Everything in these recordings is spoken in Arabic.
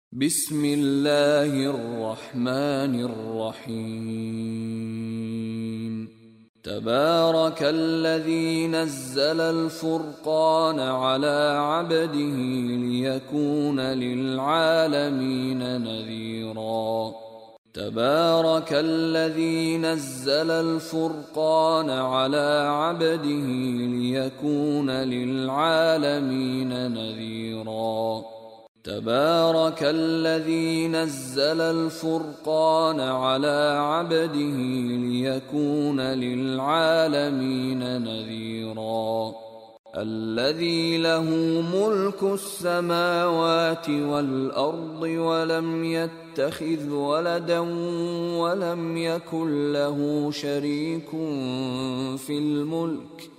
بسم الله الرحمن الرحيم. تبارك الذي نزل الفرقان على عبده ليكون للعالمين نذيرا. تبارك الذي نزل الفرقان على عبده ليكون للعالمين نذيرا. تبارك الذي نزل الفرقان على عبده ليكون للعالمين نذيرا. الذي له ملك السماوات والأرض ولم يتخذ ولدا ولم يكن له شريك في الملك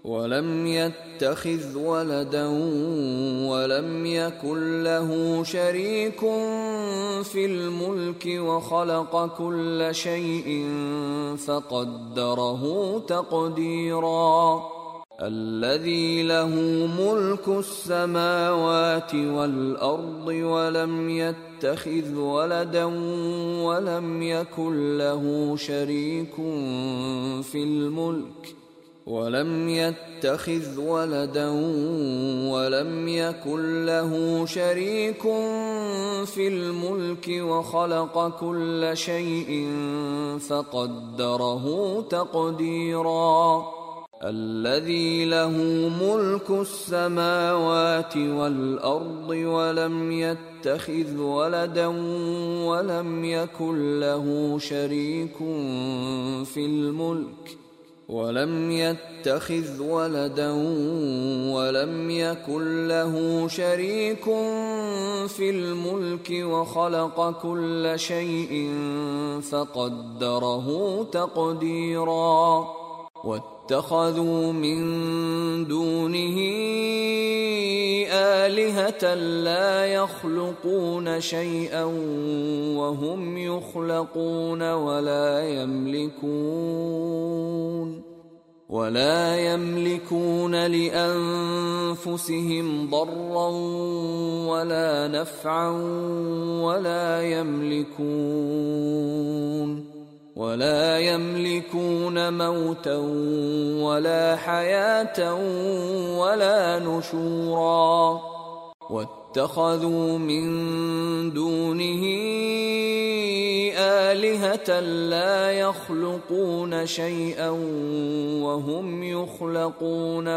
وخلق كل شيء فقدره تقديرا. الذي له ملك السماوات والأرض ولم يتخذ ولدا ولم يكن له شريك في الملك وخلق كل شيء فقدره تقديرا. الذي له ملك السماوات والأرض ولم يتخذ ولدا ولم يكن له شريك في الملك وخلق كل شيء فقدره تقديرا. واتخذوا من دونه آلهة لا يخلقون شيئا وهم يخلقون ولا يملكون لأنفسهم ضرا ولا نفعا ولا يملكون موتا ولا حياة ولا نشورا. واتخذوا من دونه آلهة لا يخلقون شيئا وهم يخلقون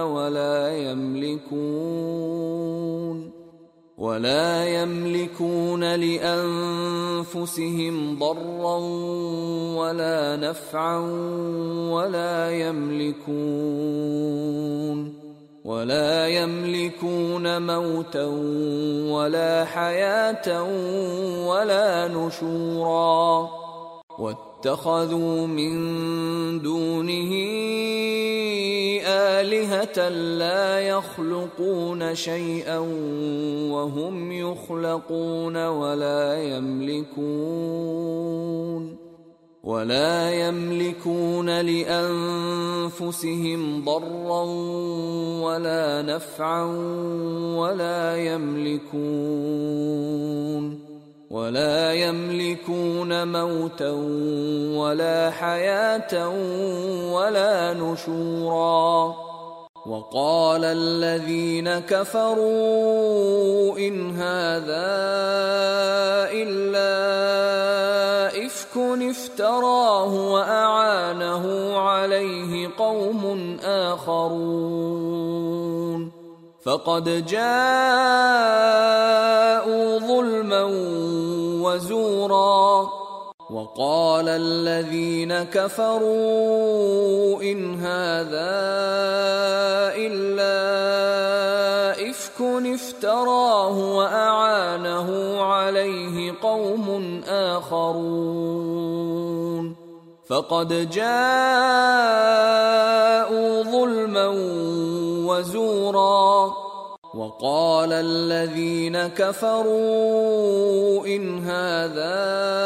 ولا يملكون لأنفسهم ضرا ولا نفعا ولا يملكون موتا ولا حياة ولا نشورا. واتخذوا من دونه آلهة لا يخلقون شيئا وهم يخلقون ولا يملكون لأنفسهم ضرا ولا نفعا ولا يملكون موتا ولا حياة ولا نشورا. وقال الذين كفروا إن هذا إلا إفك افتراه وأعانه عليه قوم آخرون فقد جاءوا ظلما وزورا. وقال الذين كفروا إن هذا إلا إفك افتراه وأعانه عليه قوم آخرون فقد جاءوا ظلما وزورا. وقال الذين كفروا إن هذا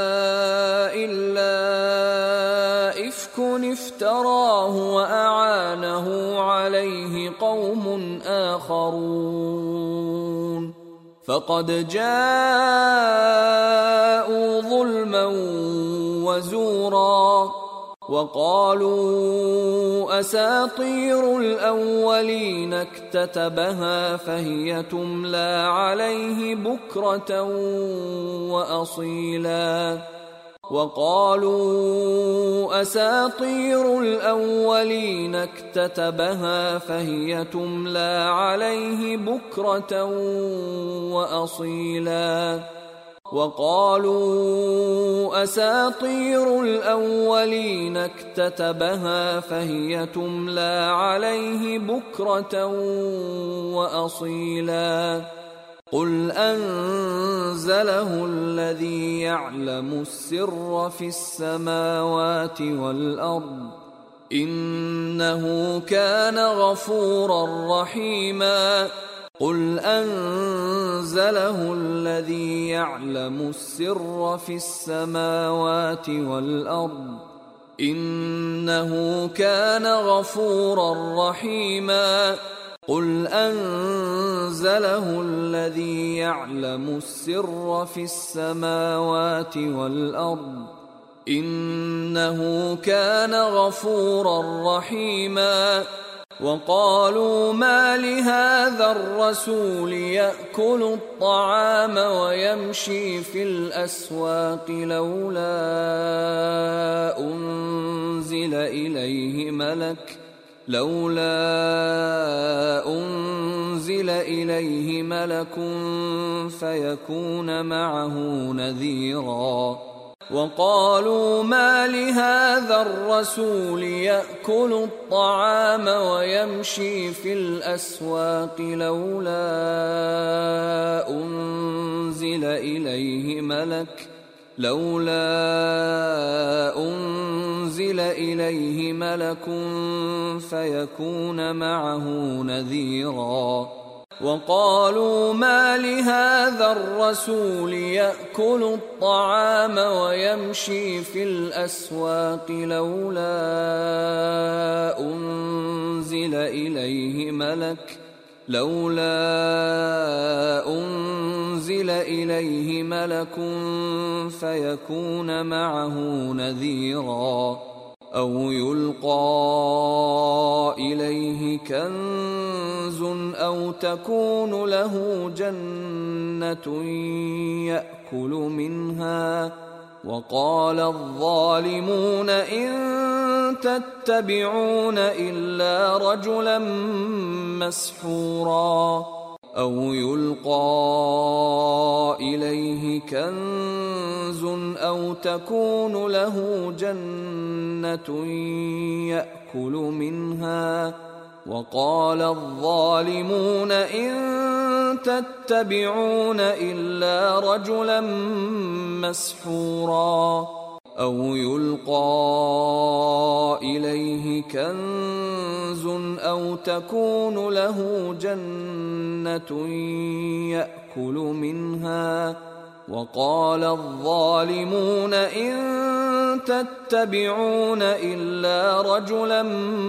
إلا إفك افتراه وأعانه عليه قوم آخرون فقد جاءوا ظلما وزورا وقالوا أساطير الأولين اكتتبها فهي تملى عليه بكرة وأصيلا وقالوا أساطير الأولين اكتتبها فهي تملى عليه بكرة وأصيلا وقالوا أساطير الأولين اكتتبها فهي تملى عليه بكرة وأصيلا قل أنزله الذي يعلم السر في السماوات والأرض إنه كان غفورا رحيما قل أنزله الذي يعلم السر في السماوات والأرض إنه كان غفورا رحيما قل أنزله الذي يعلم السر في السماوات والأرض إنه كان غفورا رحيما وقالوا ما لهذا الرسول يأكل الطعام ويمشي في الأسواق لولا أنزل إليه ملك فيكون معه نذيرا وقالوا ما لهذا الرسول يأكل الطعام ويمشي في الأسواق لولا أنزل إليه ملك فيكون معه نذيرا وقالوا ما لهذا الرسول يأكل الطعام ويمشي في الأسواق لولا أنزل إليه ملك فيكون معه نذيرا أو يلقى إليه كنز أو تكون له جنة يأكل منها وقال الظالمون إن تتبعون إلا رجلا مسحورا أو يلقى إليه كنز أو تكون له جنة يأكل منها وقال الظالمون إن تتبعون إلا رجلا مسحورا أو يلقى إليه كنز أو تكون له جنة يأكل منها وقال الظالمون إن تتبعون إلا رجلا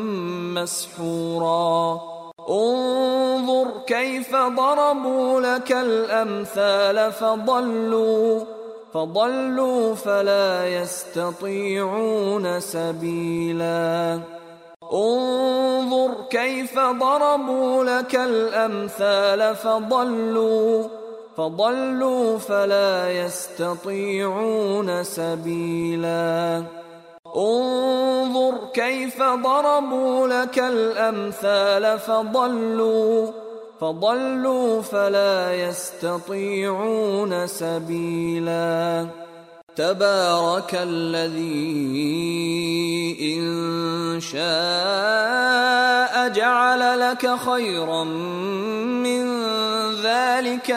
مسحورا انظر كيف ضربوا لك الأمثال فضلوا فلا يستطيعون سبيلا انظر كيف ضربوا لك الأمثال فضلوا فلا يستطيعون سبيلا انظر كيف ضربوا لك الأمثال فضلوا فلا يستطيعون سبيلا تبارك الذي إن شاء جعل لك خيرا من ذلك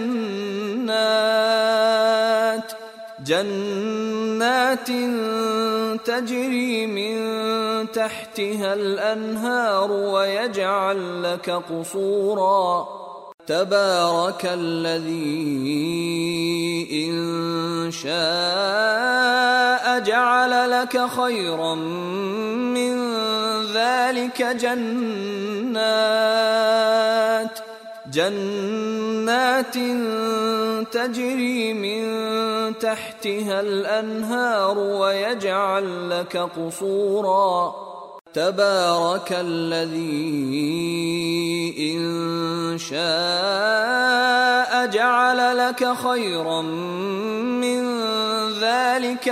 جنات تجري من تحتها الأنهار ويجعل لك قصورا تبارك الذي إن شاء جعل لك خيرا من ذلك جنات جنات تجري من تحتها الأنهار ويجعل لك قصورا تبارك الذي إن شاء جعل لك خيرا من ذلك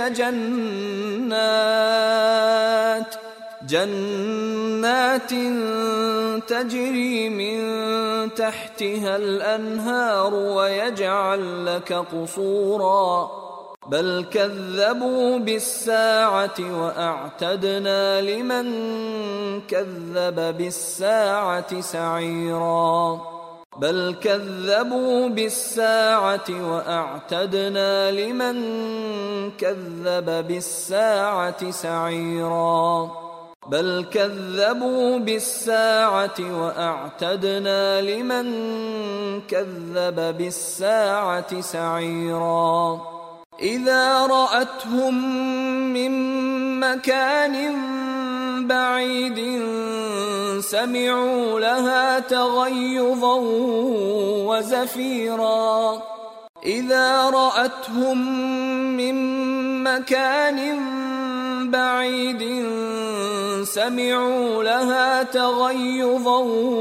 جنات تجري من تحتها الأنهار ويجعل لك قصورا بل كذبوا بالساعة وأعتدنا لمن كذب بالساعة سعيرا بل كذبوا بالساعة وأعتدنا لمن كذب بالساعة سعيرا بل كذبوا بالساعة وأعتدنا لمن كذب بالساعة سعيرا إذا رأتهم من مكان بعيد سمعوا لها تغيظا وزفيرا إذا رأتهم من مكان بعيد سمعوا لها تغيظا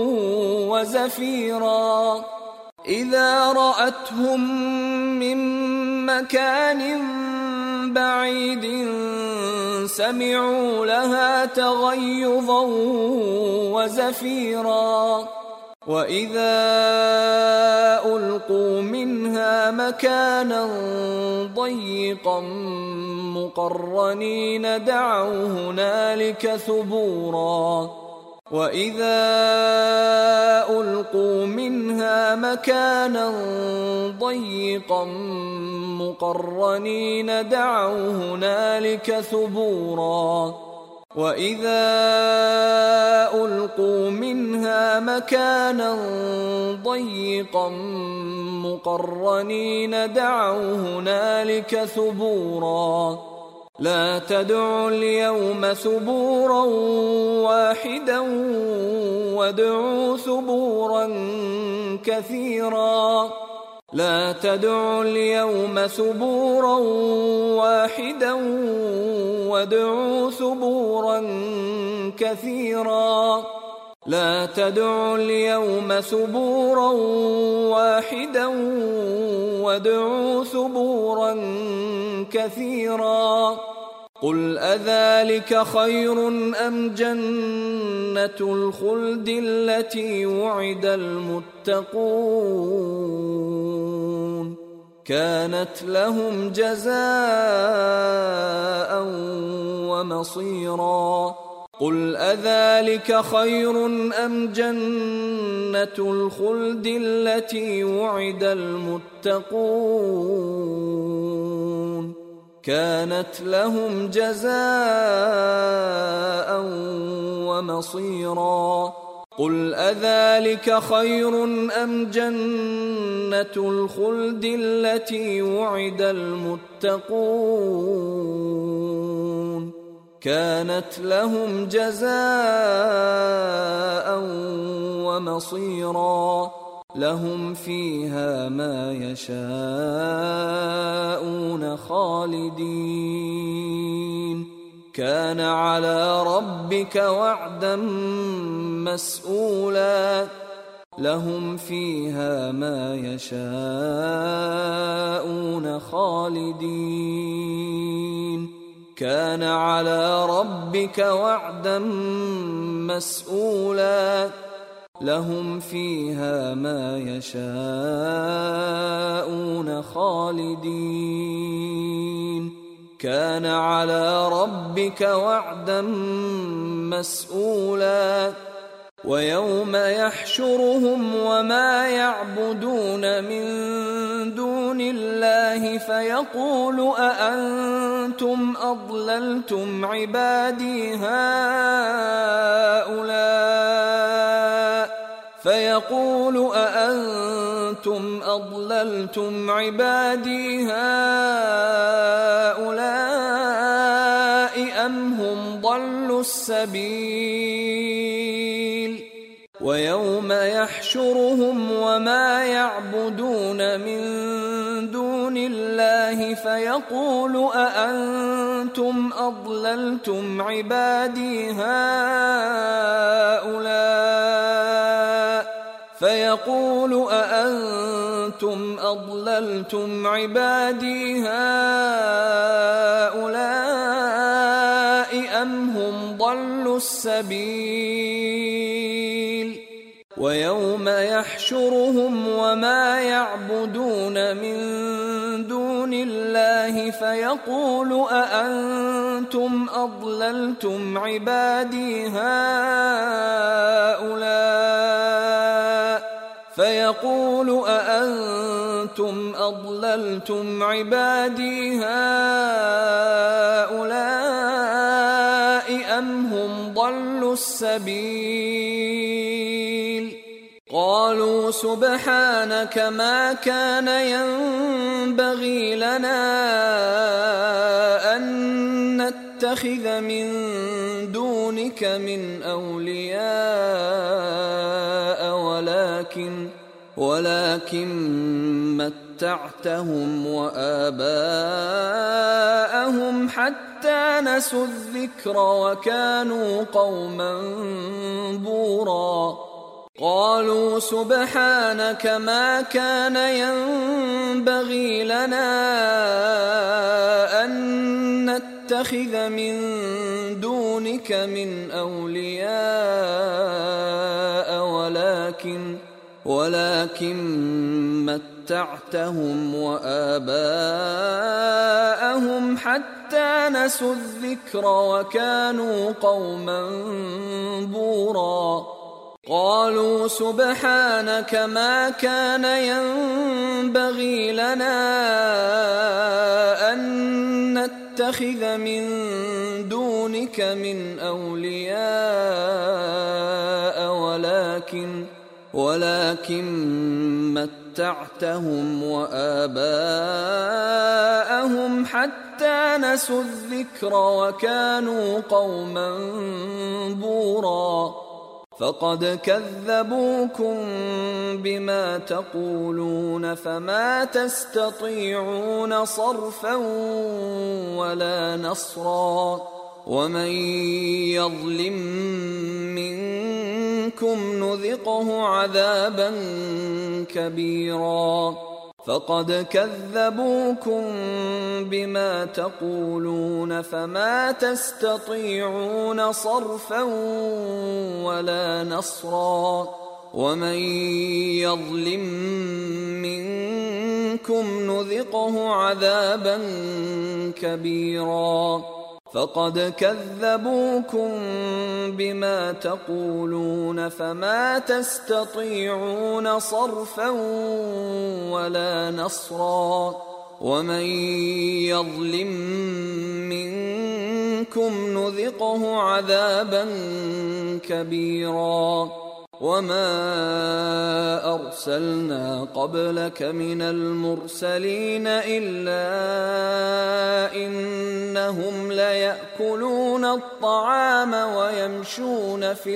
وزفيرا إذا رأتهم من مكان بعيد سمعوا لها تغيظا وزفيرا وإذا ألقوا منها مكانا ضيقا مقرنين دعوا هنالك ثبورا وإذا ألقوا منها مكانا ضيقا مقرنين دعوا هنالك ثبورا وإذا ألقوا منها مكانا ضيقا مقرنين دعوا هنالك ثبورا لا تدعوا اليوم ثبورا واحدا وادعوا ثبورا كثيرا لا تدعوا اليوم ثبورا واحدا وادعوا ثبورا كثيرا لا تدعوا اليوم ثبورا واحدا وادعوا ثبورا كثيرا قل أذلك خير أم جنة الخلد التي وعد المتقون كانت لهم جزاء ومصيرا قل أذلك خير أم جنة الخلد التي وعد المتقون كانت لهم جزاء ومصيرا قل أذلك خير أم جنة الخلد التي وعد المتقون كانت لهم جزاء ومصيرا لهم فيها ما يشاءون خالدين كان على ربك وعدا مسئولا لهم فيها ما يشاءون خالدين كان على ربك وعدا مسئولا لهم فيها ما يشاءون خالدين كان على ربك وعدا مسئولا ويوم يحشرهم وما يعبدون من دون الله فيقول أأنتم أضللتم عبادي هؤلاء فيقول أأنتم أضللتم عبادي هؤلاء أم هم ضلوا السبيل ويوم يحشرهم وما يعبدون من دون الله فيقول أأنتم أضللتم عبادي هؤلاء أم هم ضلوا السبيل ويوم يحشرهم وما يعبدون من دون الله فيقول أأنتم أضللتم عبادي هؤلاء أم هم ضلوا السبيل قالوا سبحانك ما كان ينبغي لنا أن نتخذ من دونك من أولياء ولكن متعتهم وآباءهم حتى نسوا الذكر وكانوا قوما بورا قالوا سبحانك ما كان ينبغي لنا أن نتخذ من دونك من أولياء ولكن متعتهم وآباءهم حتى نسوا الذكر وكانوا قوما بورا قالوا سبحانك ما كان ينبغي لنا أن نتخذ من دونك من أولياء ولكن متعتهم وآباءهم حتى نسوا الذكر وكانوا قوما بورا فقد كذبوكم بما تقولون فما تستطيعون صرفا ولا نصرا ومن يظلم منكم نذقه عذابا كبيرا فقد كذبوكم بما تقولون فما تستطيعون صرفا ولا نصرا ومن يظلم منكم نذقه عذابا كبيرا فقد كذبوكم بما تقولون فما تستطيعون صرفا ولا نصرا ومن يظلم منكم نذقه عذابا كبيرا وما أرسلنا قبلك من المرسلين إلا إنهم ليأكلون الطعام ويمشون في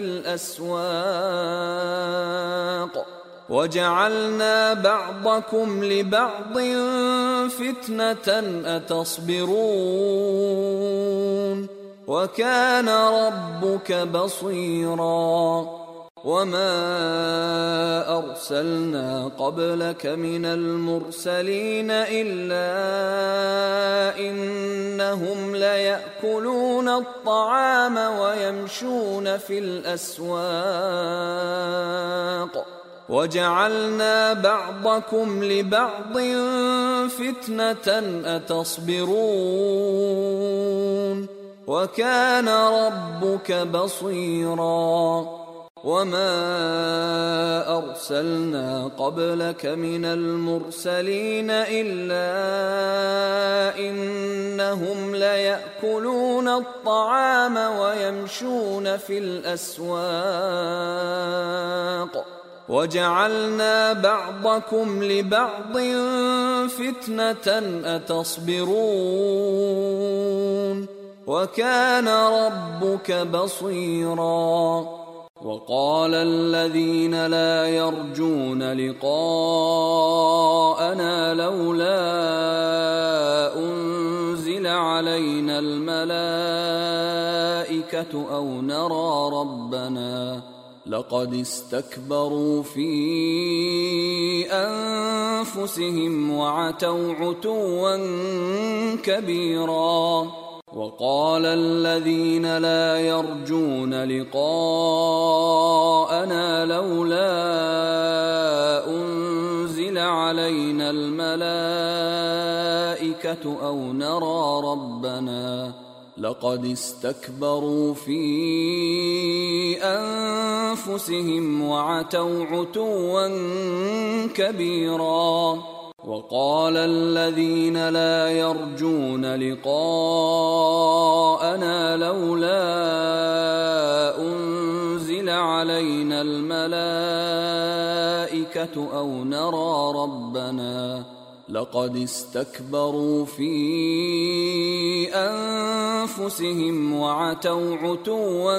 الأسواق وجعلنا بعضكم لبعض فتنة أتصبرون وكان ربك بصيرا وما أرسلنا قبلك من المرسلين إلا إنهم ليأكلون الطعام ويمشون في الأسواق وجعلنا بعضكم لبعض فتنة أتصبرون وكان ربك بصيرا وما أرسلنا قبلك من المرسلين إلا إنهم ليأكلون الطعام ويمشون في الأسواق وجعلنا بعضكم لبعض فتنة أتصبرون وكان ربك بصيرا وقال الذين لا يرجون لقاءنا لولا أنزل علينا الملائكة أو نرى ربنا لقد استكبروا في أنفسهم وعتوا عتوا كبيرا. وقال الذين لا يرجون لقاءنا لولا أنزل علينا الملائكة أو نرى ربنا لقد استكبروا في أنفسهم وعتوا عتوا كبيرا. وقال الذين لا يرجون لقاءنا لولا أنزل علينا الملائكة أو نرى ربنا لقد استكبروا في أنفسهم وعتوا عتوا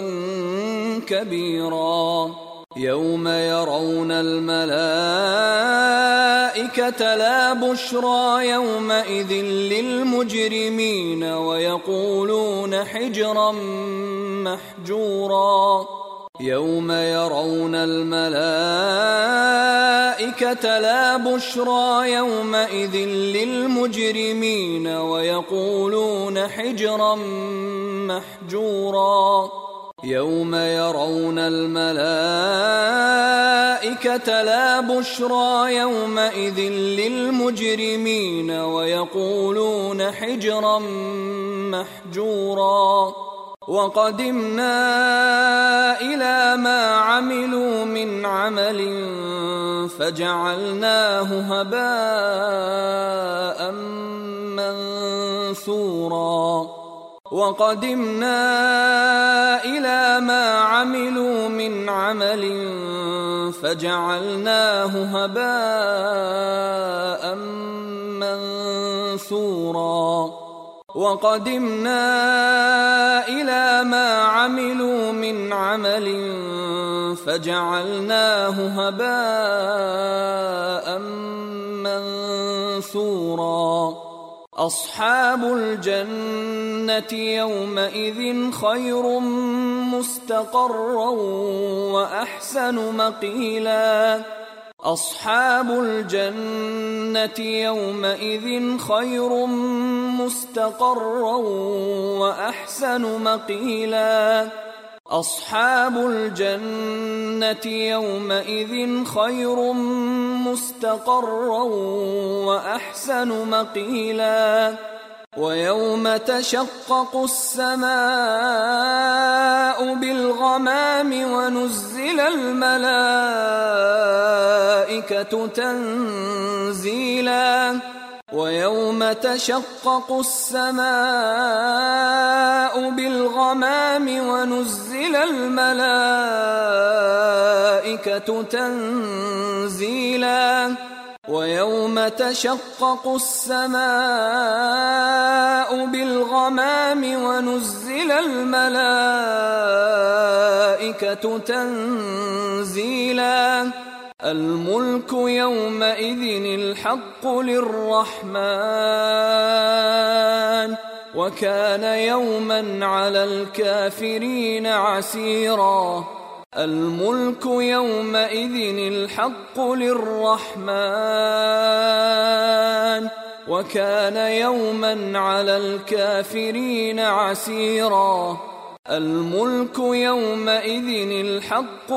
كبيرا. يوم يرون الملائكة لا بشرى يومئذ للمجرمين ويقولون حجرا محجورا. يوم يرون الملائكة لا بشرى يومئذ للمجرمين ويقولون حجرا محجورا. يوم يرون الملائكة لا بشرى يومئذ للمجرمين ويقولون حجرا محجورا. وقدمنا إلى ما عملوا من عمل فجعلناه هباء منثورا. وقدمنا إلى ما عملوا من عمل فجعلناه هباء منثورا. وقدمنا إلى ما عملوا من عمل فجعلناه هباء منثورا. أصحاب الجنة يومئذ خير مستقرا وأحسن مقيلا. أصحاب الجنة يومئذ خير مستقرا وأحسن مقيلا. أصحاب الجنة يومئذ خير مستقرا وأحسن مقيلا. ويوم تشقق السماء بالغمام ونزل الملائكة تنزيلا. ويوم تشقق السماء بالغمام ونزل الملائكة تنزيلا. ويوم تشقق السماء بالغمام ونزل الملائكة تنزيلا. الملك يومئذ الحق للرحمن وكان يوما على الكافرين عسيرا. الملك يومئذ الحق للرحمن وكان يوما على الكافرين عسيرا. الملك يومئذ الحق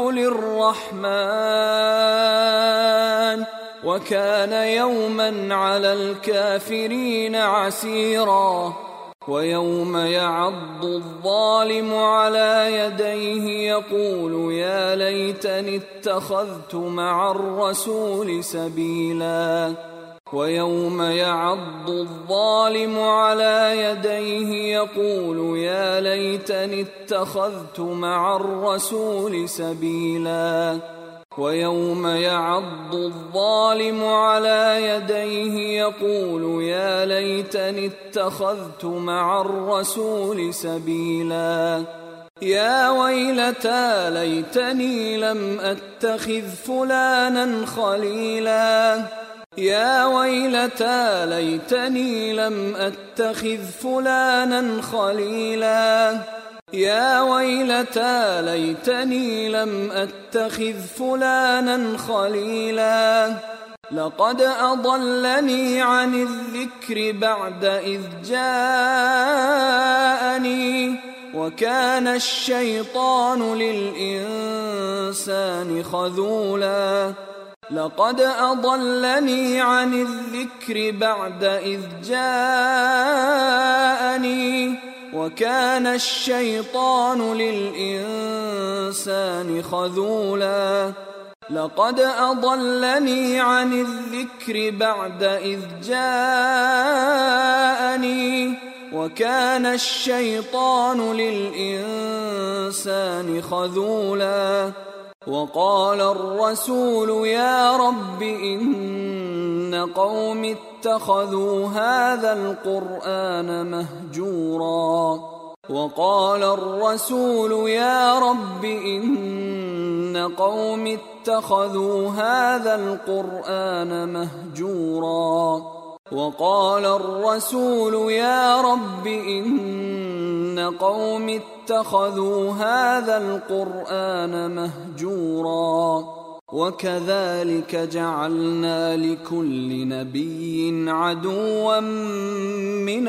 للرحمن وكان يوما على الكافرين عسيرا. ويوم يعض الظالم على يديه يقول يا ليتني اتخذت مع الرسول سبيلا. ويوم يعض الظالم على يديه يقول يا ليتني اتخذت مع الرسول سبيلا. ويوم يعض الظالم على يديه يقول يا ليتني اتخذت مع الرسول سبيلا. يا ويلتى ليتني لم أتخذ فلانا خليلا يا ويلتى ليتني لم أتخذ فلانا خليلا يا ويلتى ليتني لم أتخذ فلانا خليلا لقد أضلني عن الذكر بعد إذ جاءني وكان الشيطان للإنسان خذولا لقد أضلني عن الذكر بعد إذ جاءني وكان الشيطان للإنسان خذولا لقد أضلني عن الذكر بعد إذ جاءني وكان الشيطان للإنسان خذولا وقال الرسول يا رب إن قوم اتخذوا هذا القرآن مهجورا وقال الرسول يا رب إن قوم اتخذوا هذا القرآن مهجورا وقال الرسول يا رب إن قوم اتخذوا هذا القرآن مهجورا وكذلك جعلنا لكل نبي عدوا من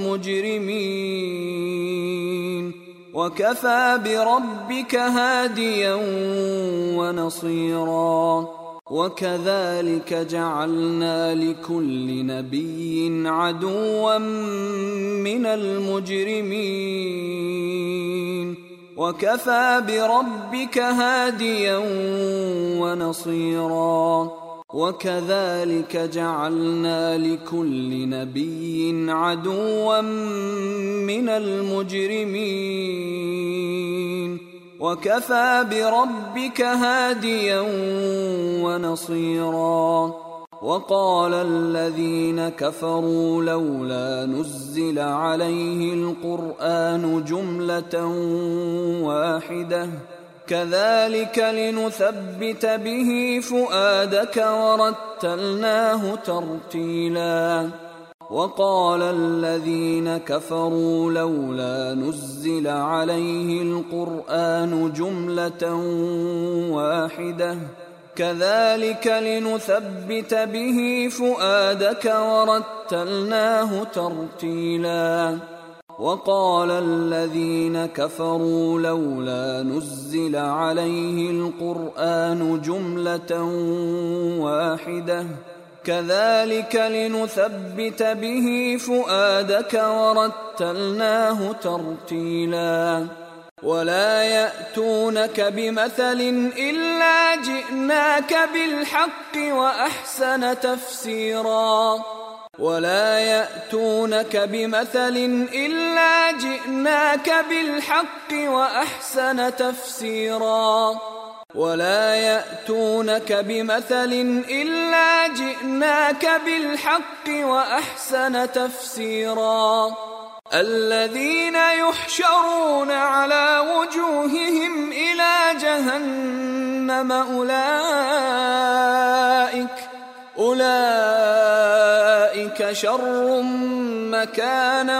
المجرمين وكفى بربك هاديا ونصيرا وكذلك جعلنا لكل نبي عدوا من المجرمين وكفى بربك هاديا ونصيرا وكذلك جعلنا لكل نبي عدوا من المجرمين وكفى بربك هاديا ونصيرا وقال الذين كفروا لولا نزل عليه القرآن جملة واحدة كذلك لنثبت به فؤادك ورتلناه ترتيلا وقال الذين كفروا لولا نزل عليه القرآن جملة واحدة كذلك لنثبت به فؤادك ورتلناه ترتيلا وقال الذين كفروا لولا نزل عليه القرآن جملة واحدة كذلك لنثبت به فؤادك ورتلناه ترتيلا ولا يأتونك بمثل إلا جئناك بالحق وأحسن تفسيرا ولا يأتونك بمثل إلا جئناك بالحق وأحسن تفسيرا ولا يأتونك بمثل إلا جئناك بالحق وأحسن تفسيرا الذين يحشرون على وجوههم إلى جهنم أولئك شر مكانا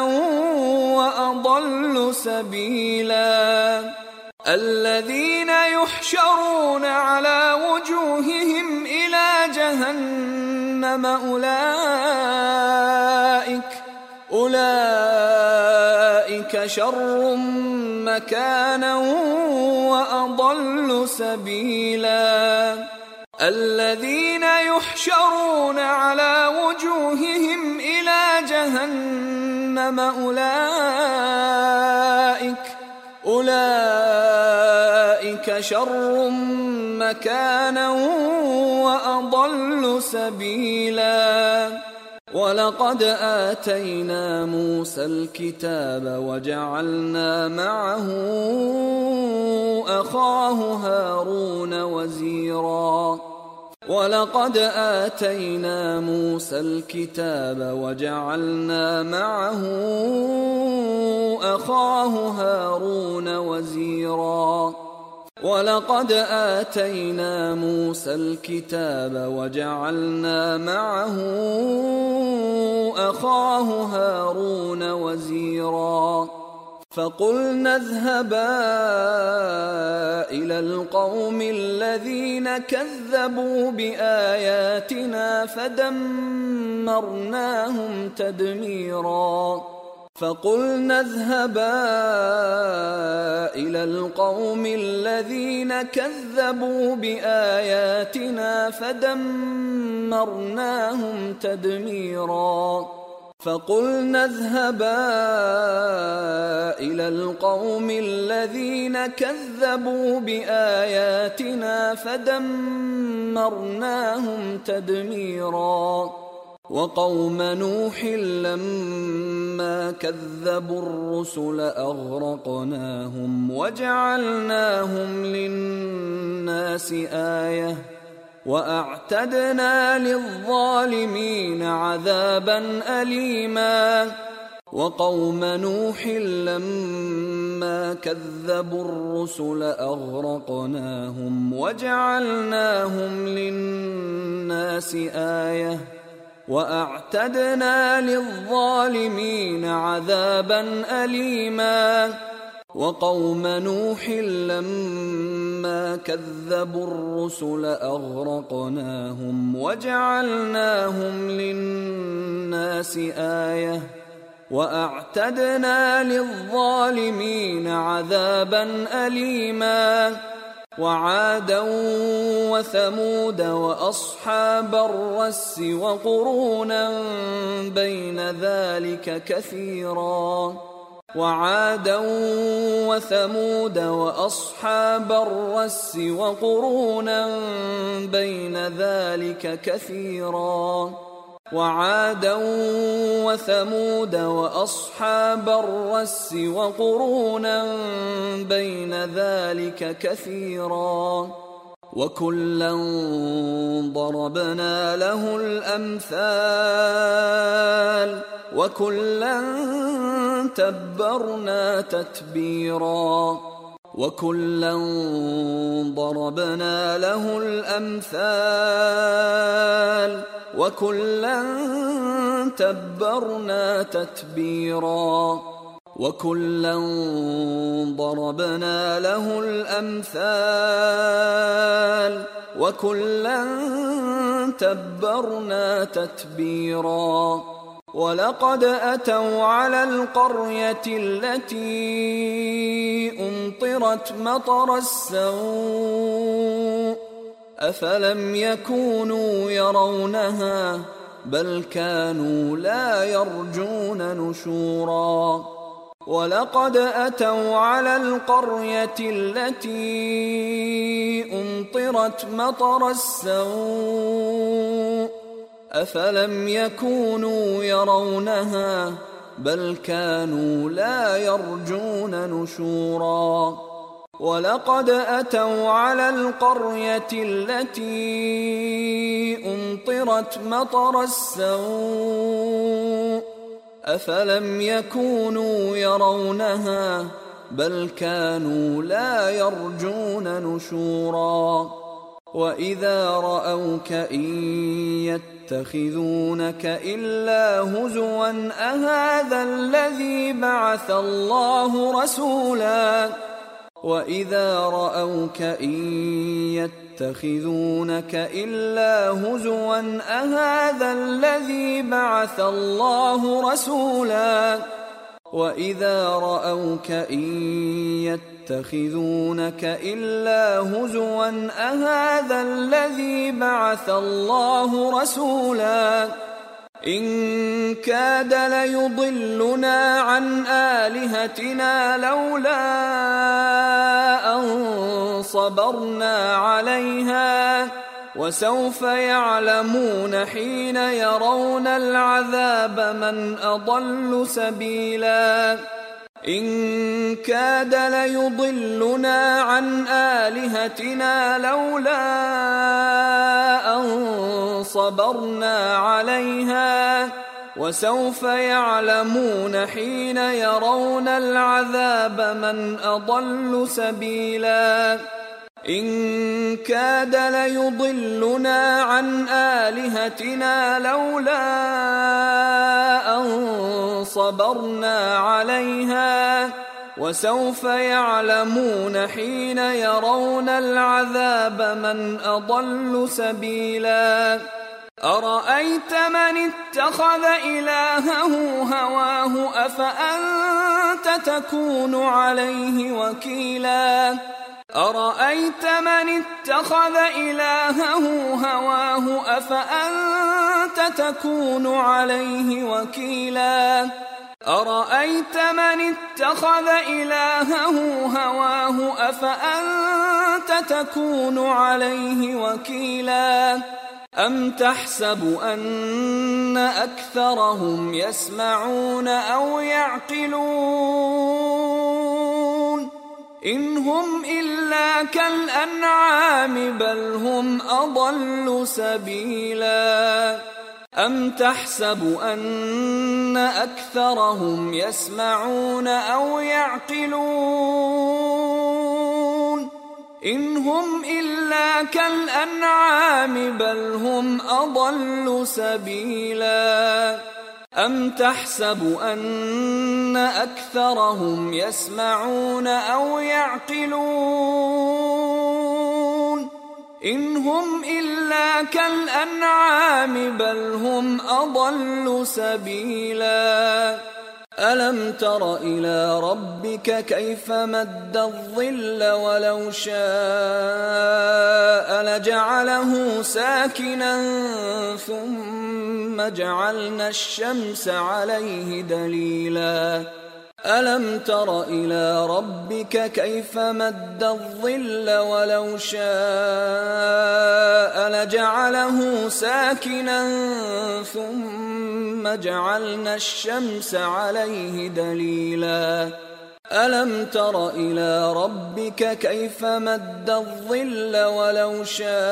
وأضل سبيلا الذين يحشرون على وجوههم إلى جهنم أولئك شر مكانا وأضل سبيلا الذين يحشرون على وجوههم إلى جهنم أولئك شر مكانا وأضل سبيلا ولقد آتينا موسى الكتاب وجعلنا معه أخاه هارون وزيرا ولقد آتينا موسى الكتاب وجعلنا معه أخاه هارون وزيرا ولقد آتينا موسى الكتاب وجعلنا معه أخاه هارون وزيرا فقلنا اذهبا إلى القوم الذين كذبوا بآياتنا فدمرناهم تدميرا فقلنا اذهبا إلى القوم الذين كذبوا بآياتنا فدمرناهم تدميرا فقلنا اذهبا إلى القوم الذين كذبوا بآياتنا فدمرناهم تدميرا وقوم نوح لما كذبوا الرسل أغرقناهم وجعلناهم للناس آية وأعتدنا للظالمين عذابا أليما وقوم نوح لما كذبوا الرسل أغرقناهم وجعلناهم للناس آية وأعتدنا للظالمين عذابا أليما وقوم نوح لما كذبوا الرسل أغرقناهم وجعلناهم للناس آية وأعتدنا للظالمين عذابا أليما وعادا وثمود وأصحاب الرس وقرونا بين ذلك كثيرا وعادا وثمود وأصحاب الرس وقرونا بين ذلك كثيرا وعادا وثمود وأصحاب الرس وقرونا بين ذلك كثيرا وكلا ضربنا له الأمثال وكلا تبرنا تتبيرا وكلا ضربنا له الأمثال وكلا تبرنا تتبيرا وكلا ضربنا له الأمثال وكلا تبرنا تتبيرا ولقد أتوا على القرية التي أمطرت مطر السوء أفلم يكونوا يرونها بل كانوا لا يرجون نشورا ولقد أتوا على القرية التي أمطرت مطر السوء أفلم يكونوا يرونها بل كانوا لا يرجون نشورا ولقد أتوا على القرية التي أمطرت مطر السوء أفلم يكونوا يرونها بل كانوا لا يرجون نشورا وإذا رأوك إن يتخذونك إلا هزوا أهذا الذي بعث الله رسولا وإذا رأوك إن يتخذونك إلا هزوا أهذا الذي بعث الله رسولا وإذا رأوك إن يتخذونك إلا هزوا أهذا الذي بعث الله رسولا إن كاد ليضلنا عن آلهتنا لولا أن صبرنا عليها وسوف يعلمون حين يرون العذاب من أضل سبيلا إن كاد ليضلنا عن آلهتنا لولا أن صبرنا عليها وسوف يعلمون حين يرون العذاب من أضل سبيلا إن كاد ليضلنا عن آلهتنا لولا أن صبرنا عليها وسوف يعلمون حين يرون العذاب من أضل سبيلا أرأيت من اتخذ إلهه هواه أفأنت تكون عليه وكيلا أرأيت من اتخذ إلهه هواه أفأنت تكون عليه وكيلا أرأيت من اتخذ إلهه هواه أفأنت تكون عليه وكيلا أم تحسب أن أكثرهم يسمعون أو يعقلون إن هم إلا كالأنعام بل هم أضل سبيلا أم تحسب أن أكثرهم يسمعون أو يعقلون إن هم إلا كالأنعام بل هم أضل سبيلا أم تحسب أن أكثرهم يسمعون أو يعقلون إن هم إلا كالأنعام بل هم أضل سبيلا ألم تر إلى ربك كيف مد الظل ولو شاء لجعله ساكنا ثم جعلنا الشمس عليه دليلا ألم تر إلى ربك كيف مد الظل ولو شاء لجعله ساكنا ثم جعلنا الشمس عليه دليلا ألم تر إلى ربك كيف مد الظل ولو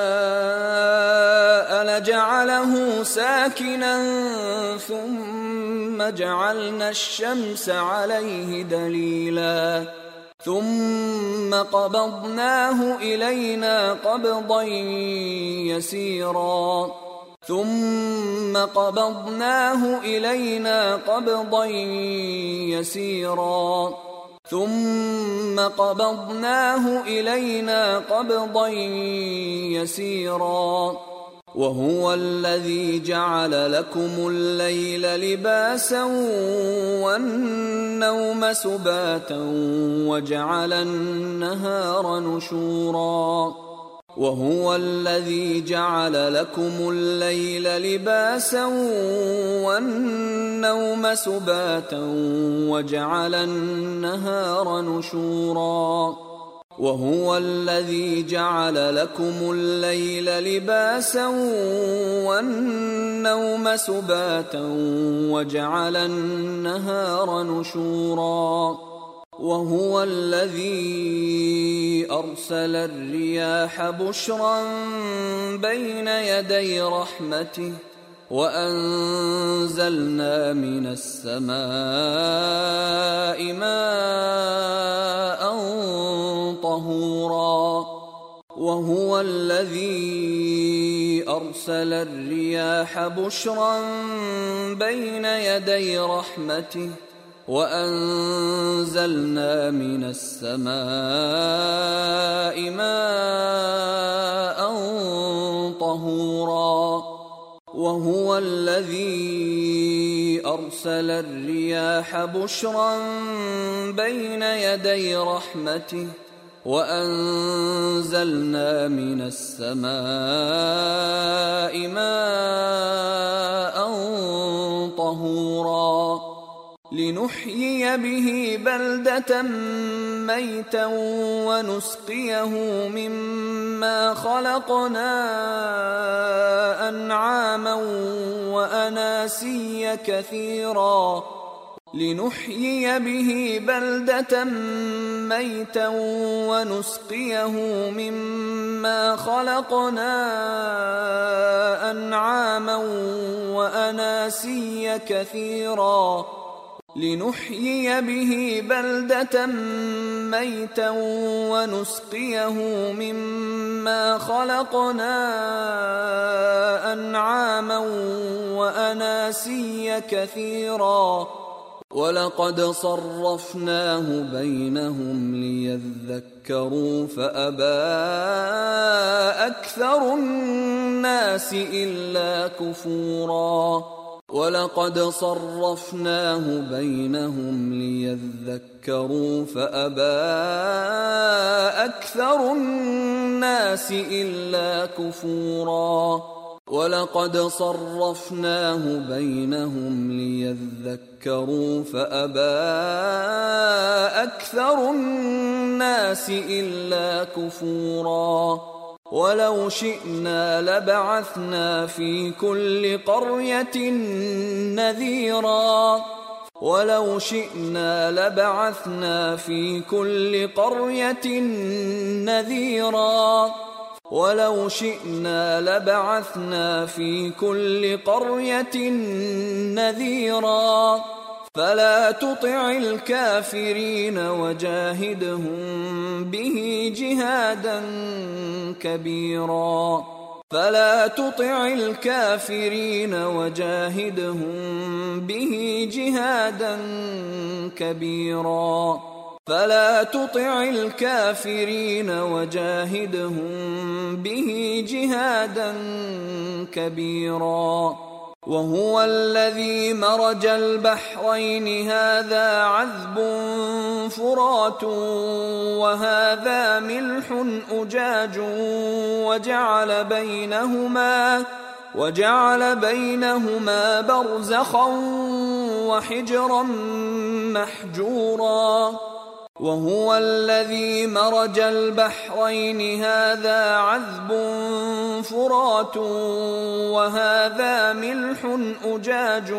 شاء لجعله ساكنا ثم جعلنا الشمس عليه دليلا ثم قبضناه إلينا قبضا يسيرا ثم قبضناه إلينا قبضا يسيرا ثم قبضناه إلينا قبضا يسيرا وهو الذي جعل لكم الليل لباسا والنوم سباتا وجعل النهار نشورا وهو الذي جعل لكم الليل لباسا والنوم سباتا وجعل النهار نشورا وهو الذي جعل لكم الليل لباسا والنوم سباتا وجعل النهار نشورا وهو الذي أرسل الرياح بشرا بين يدي رحمته وأنزلنا من السماء ماء طهورا وهو الذي أرسل الرياح بشرا بين يدي رحمته وأنزلنا من السماء ماء طهورا وهو الذي أرسل الرياح بشرا بين يدي رحمته وأنزلنا من السماء ماء طهورا لنحيي به بلدة ميتا ونسقيه مما خلقنا أنعاما وأناسيا كثيرا لنحيي به بلدة ميتا ونسقيه مما خلقنا أنعاما وأناسيا كثيرا لنحيي به بلدة ميتا ونسقيه مما خلقنا أنعاما وأناسيا كثيرا ولقد صرفناه بينهم ليذكروا فأبى أكثر الناس إلا كفورا ولقد صرفناه بينهم ليذكروا فأبى أكثر الناس إلا كفورا ولقد صرفناه بينهم ليذكروا فأبى أكثر الناس إلا كفورا ولو شئنا لبعثنا في كل قرية نذيرا ولو شئنا لبعثنا في كل قرية نذيرا ولو شئنا لبعثنا في كل قرية نذيرا فلا تطع الكافرين وجاهدهم به جهادا كبيرا فلا تطع الكافرين وجاهدهم به جهادا كبيرا فلا تطع الكافرين وجاهدهم به جهادا كبيرا وهو الذي مرج البحرين هذا عذب فرات وهذا ملح أجاج وجعل بينهما برزخا وحجرا محجورا وهو الذي مرج البحرين هذا عذب فرات وهذا ملح أجاج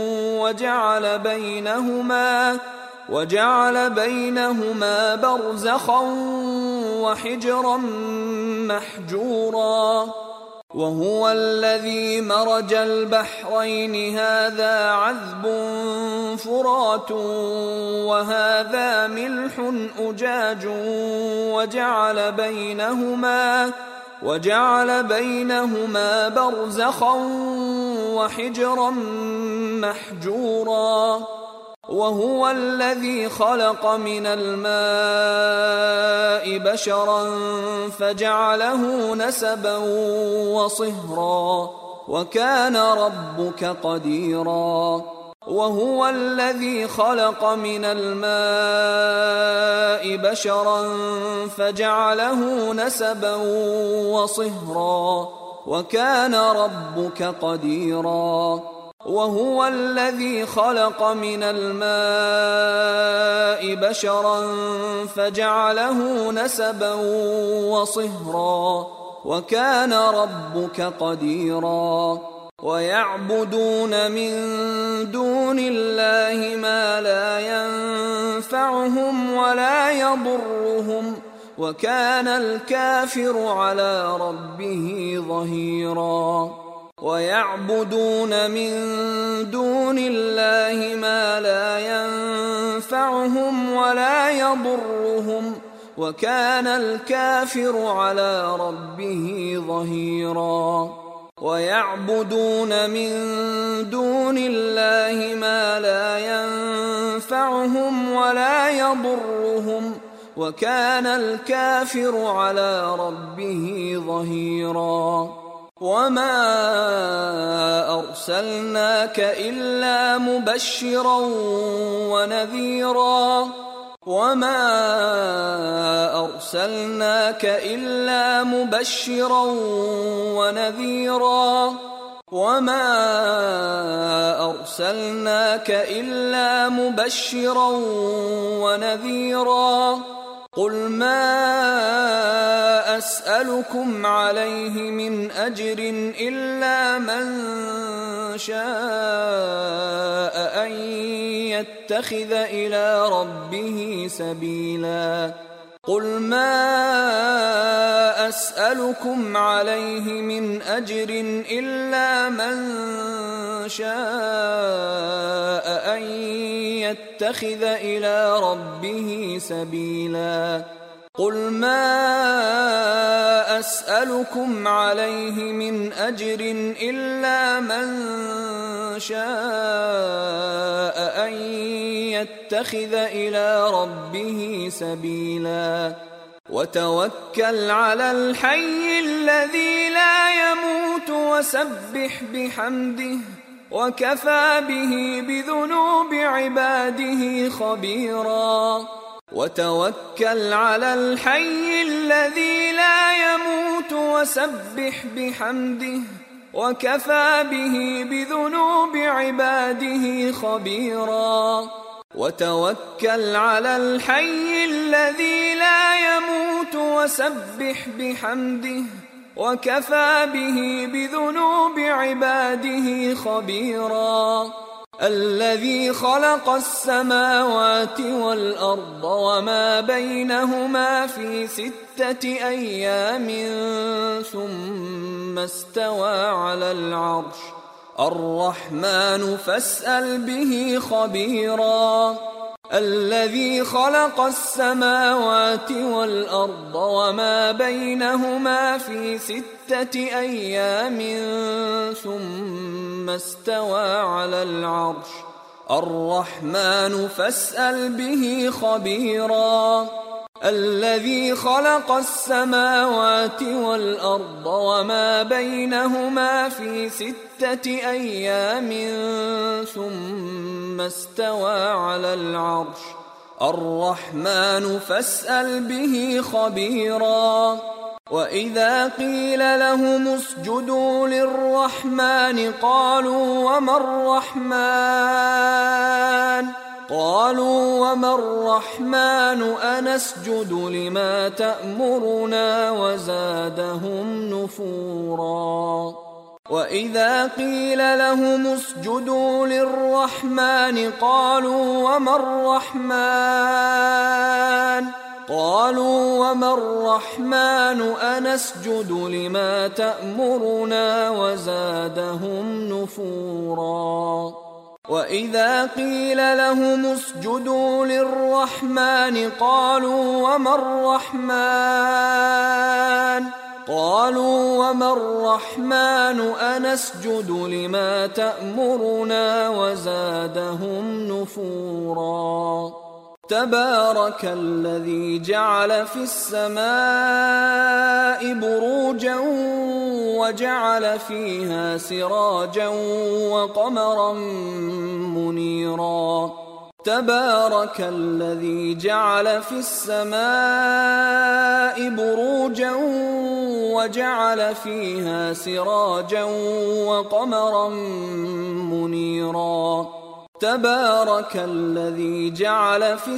وجعل بينهما برزخا وحجرا محجورا وهو الذي مرج البحرين هذا عذب فرات وهذا ملح أجاج وجعل بينهما برزخا وحجرا محجورا وهو الذي خلق من الماء بشرا فجعله نسبا وصهرا وكان ربك قديرا وهو الذي خلق من الماء بشرا فجعله نسبا وصهرا وكان ربك قديرا وهو الذي خلق من الماء بشرا فجعله نسبا وصهرا وكان ربك قديرا ويعبدون من دون الله ما لا ينفعهم ولا يضرهم وكان الكافر على ربه ظهيرا ويعبدون من دون الله ما لا ينفعهم ولا يضرهم وكان الكافر على ربه ظهيرا ويعبدون من دون الله ما لا ينفعهم ولا يضرهم وكان الكافر على ربه ظهيرا وما أرسلناك إلا مبشرا ونذيرا وما أرسلناك إلا مبشرا ونذيرا وما أرسلناك إلا مبشرا ونذيرا قل ما أسألكم عليه من أجر إلا من شاء أن يتخذ إلى ربه سبيلا قل ما أسألكم عليه من أجر إلا من شاء أن يتخذ إلى ربه سبيلا قل ما أسألكم عليه من أجر إلا من شاء أن يتخذ إلى ربه سبيلا وتوكل على الحي الذي لا يموت وسبح بحمده وكفى به بذنوب عباده خبيرا وتوكل على الحي الذي لا يموت وسبح بحمده وكفى به بذنوب عباده خبيرا وتوكل على الحي الذي لا يموت وسبح بحمده وكفى به بذنوب عباده خبيرا الذي خلق السماوات والأرض وما بينهما في 6 أيام ثم استوى على العرش الرحمن فاسأل به خبيرا الذي خلق السماوات والأرض وما بينهما في 6 أيام ثم استوى على العرش الرحمن فاسأل به خبيرا الذي خلق السماوات والأرض وما بينهما في 6 أيام ثم استوى على العرش الرحمن فاسأل به خبيرا وإذا قيل لهم اسجدوا للرحمن قالوا وما الرحمن أنسجد لما تأمرنا وزادهم نفورا وإذا قيل لهم اسجدوا للرحمن قالوا وما الرحمن أنسجد لما تأمرنا وزادهم نفورا وإذا قيل لهم اسجدوا للرحمن قالوا وما الرحمن أنسجد لما تأمرنا وزادهم نفورا تبارك الذي جعل في السماء بروجا وجعل فيها سراجا وقمرا منيرا تبارك الذي جعل في السماء بروجا وجعل فيها سراجا وقمرا منيرا تبارك الذي جعل في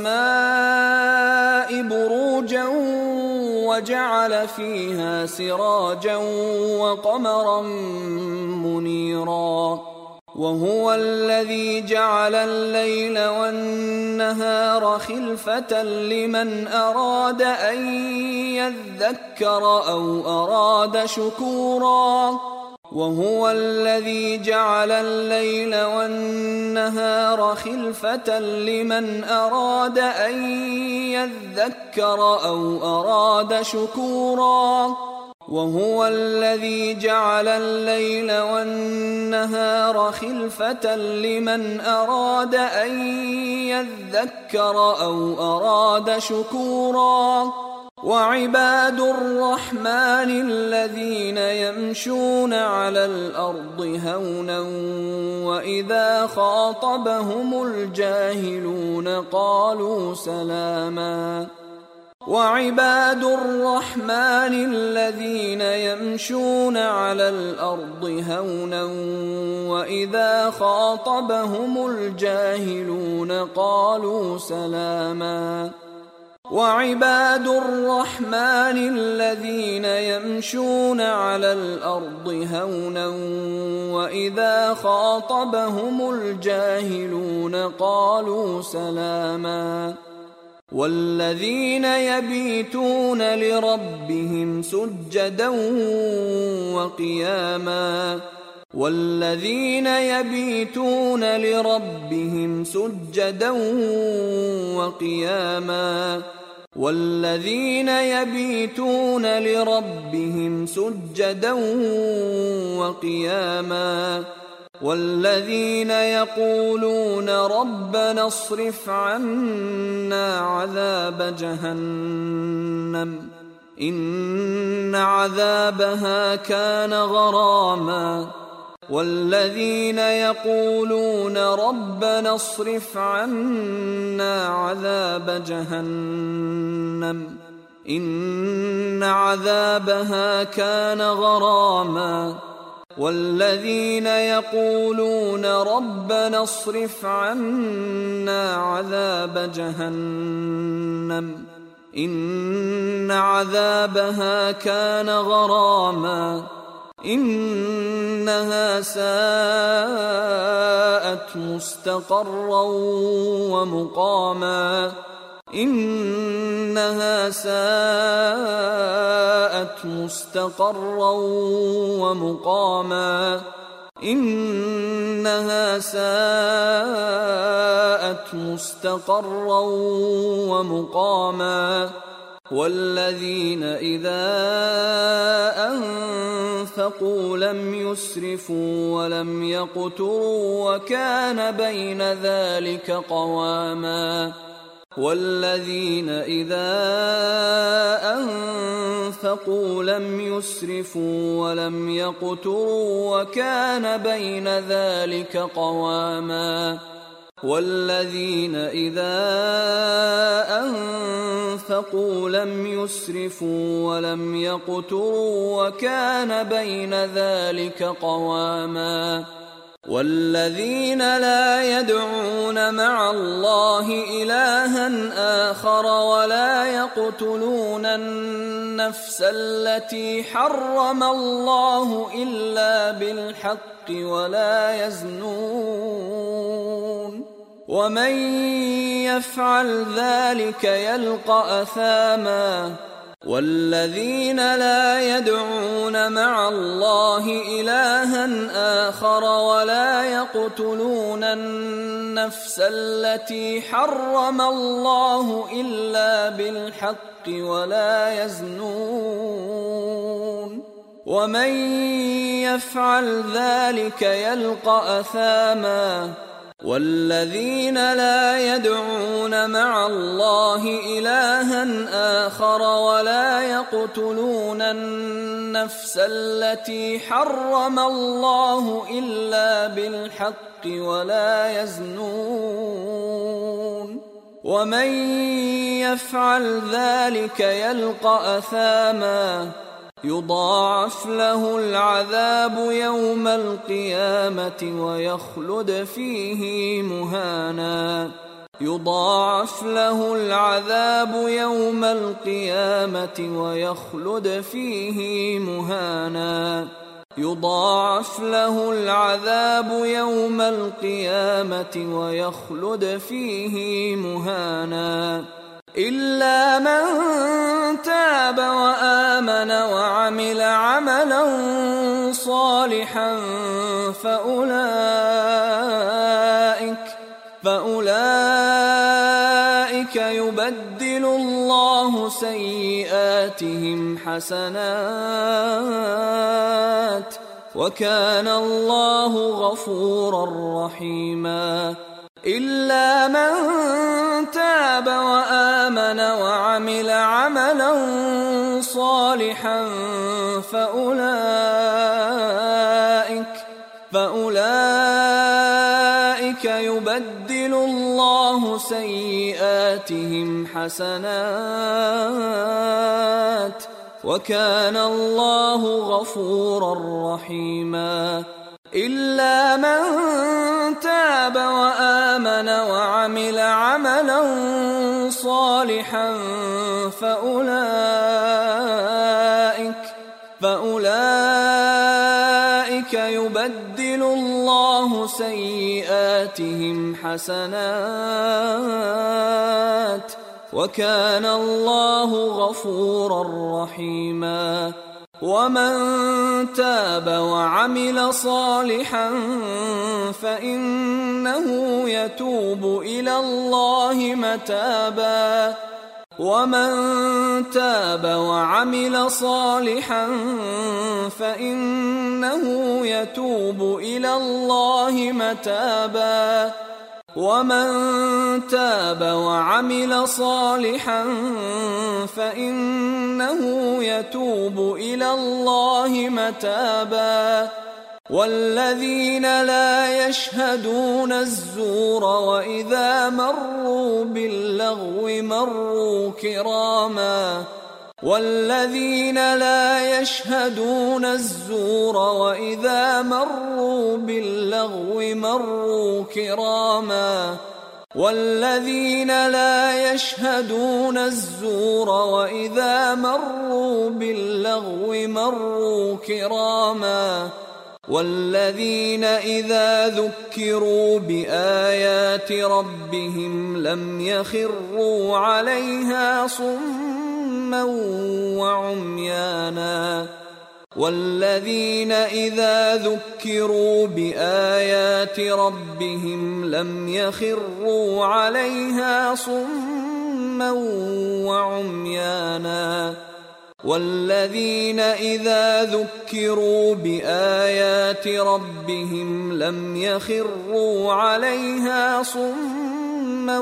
السماء بروجا وجعل فيها سراجا وقمرا منيرا وهو الذي جعل الليل والنهار خلفة لمن أراد أن يذكر أو أراد شكورا وهو الذي جعل الليل والنهار خلفة لمن أراد أن يذكر أو أراد شكورا وهو الذي جعل الليل والنهار خلفة لمن أراد أن يذكر أو أراد شكورا وعباد الرحمن الذين يمشون على الأرض هونا وإذا خاطبهم الجاهلون قالوا سلاما وعباد الرحمن الذين يمشون على الأرض هونا وإذا خاطبهم الجاهلون قالوا سلاما وعباد الرحمن الذين يمشون على الأرض هونا وإذا خاطبهم الجاهلون قالوا سلاما والذين يبيتون لربهم سجدا وقياما والذين يبيتون لربهم سجدا وقياما والذين يبيتون لربهم سجدا وقياما والذين يقولون ربنا اصرف عنا عذاب جهنم إن عذابها كان غراما والذين يقولون ربنا اصرف عنا عذاب جهنم إن عذابها كان غراما والذين يقولون ربنا اصرف عنا عذاب جهنم إن عذابها كان غراما إنها ساءت مستقرا ومقاما إنها ساءت مستقرا ومقاما إنها ساءت مستقرا ومقاما والذين إذا أنفقوا لم يسرفوا ولم يقتروا وكان بين ذلك قواما والذين إذا أنفقوا لم يسرفوا ولم يقتروا وكان بين ذلك قواما والذين إذا أنفقوا لم يسرفوا ولم يقتروا وكان بين ذلك قواما والذين لا يدعون مع الله إلها آخر ولا يقتلون النفس التي حرم الله إلا بالحق ولا يزنون ومن يفعل ذلك يلقى أثاما والذين لا يدعون مع الله إلها آخر ولا يقتلون النفس التي حرم الله إلا بالحق ولا يزنون ومن يفعل ذلك يلقى أثاما والذين لا يدعون مع الله إلها آخر ولا يقتلون النفس التي حرم الله إلا بالحق ولا يزنون ومن يفعل ذلك يلقى أثاما يضاعف له العذاب يوم القيامة ويخلد فيه مهانا يضاعف له العذاب يوم القيامة ويخلد فيه مهانا يضاعف له العذاب يوم القيامة ويخلد فيه مهانا إلا من تاب وآمن وعمل عملا صالحا فأولئك يبدل الله سيئاتهم حسنات وكان الله غفورا رحيما إلا من تاب وآمن وعمل عملا صالحا فأولئك يبدل الله سيئاتهم حسنات وكان الله غفورا رحيما إلا من تاب وآمن وعمل عملا صالحا فأولئك يبدل الله سيئاتهم حسنات وكان الله غفورا رحيما. ومن تاب وعمل صالحا فإنه يتوب إلى الله متابا ومن تاب وعمل صالحا فإنه يتوب إلى الله متابا ومن تاب وعمل صالحا فإنه يتوب إلى الله متابا. والذين لا يشهدون الزور وإذا مروا باللغو مروا كراما والذين لا يشهدون الزور وإذا مروا باللغو مروا كراما والذين لا يشهدون الزور وإذا مروا باللغو مروا كراما والذين إذا ذكروا بآيات ربهم لم يخروا عليها صما وعميانا والذين إذا ذكروا بآيات ربهم لم يخروا عليها صما وعميانا والذين إذا ذكروا بآيات ربهم لم يخروا عليها صما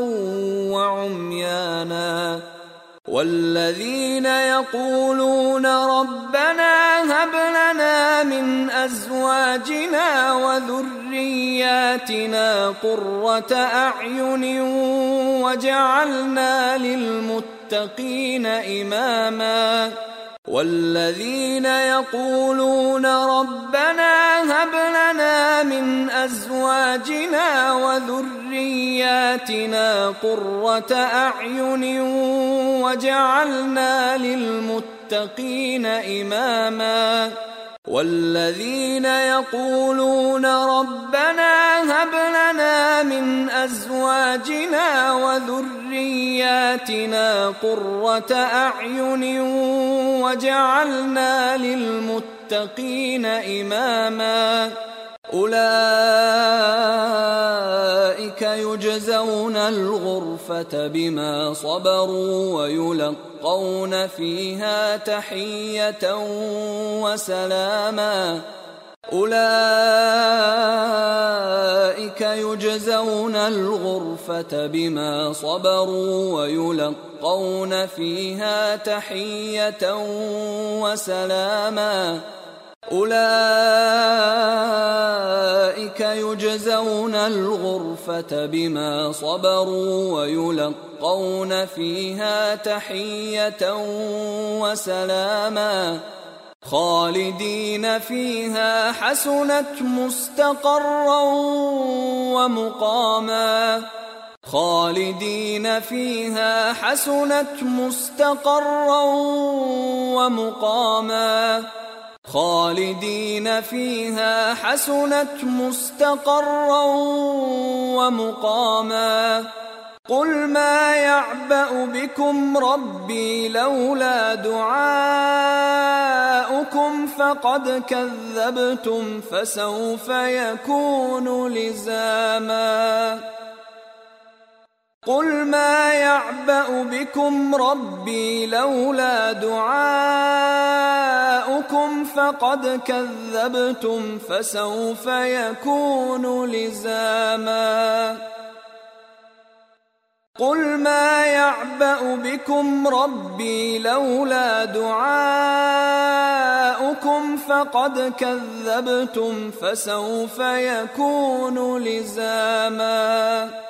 وعميانا والذين يقولون ربنا هب لنا من أزواجنا وذرياتنا قرة أعين وجعلنا للمتقين إماما والذين يقولون ربنا هب لنا من أزواجنا وذرياتنا قرة أعين وجعلنا للمتقين إماما والذين يقولون ربنا هب لنا من أزواجنا وذرياتنا قرة أعين وجعلنا للمتقين إماما أولئك يجزون الغرفة بما صبروا ويلقون فيها تحية وسلاما أولئك يجزون الغرفة بما صبروا ويلقون فيها تحية وسلاما أولئك يجزون الغرفة بما صبروا ويلقون فيها تحية وسلاما خالدين فيها حسنت مستقرا ومقاما خالدين فيها حسنت مستقرا ومقاما خالدين فيها حسنت مستقرا ومقاما قل ما يعبأ بكم ربي لولا دعاؤكم فقد كذبتم فسوف يكون لزاما قل ما يعبأ بكم ربي لولا دعاؤكم فقد كذبتم فسوف يكون لزاما قل ما يعبأ بكم ربي لولا دعاؤكم فقد كذبتم فسوف يكون لزاما